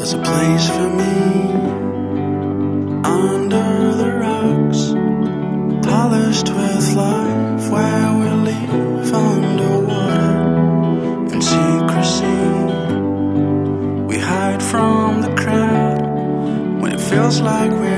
There's a place for me under the rocks, polished with life, where we live underwater in secrecy. We hide from the crowd when it feels like we're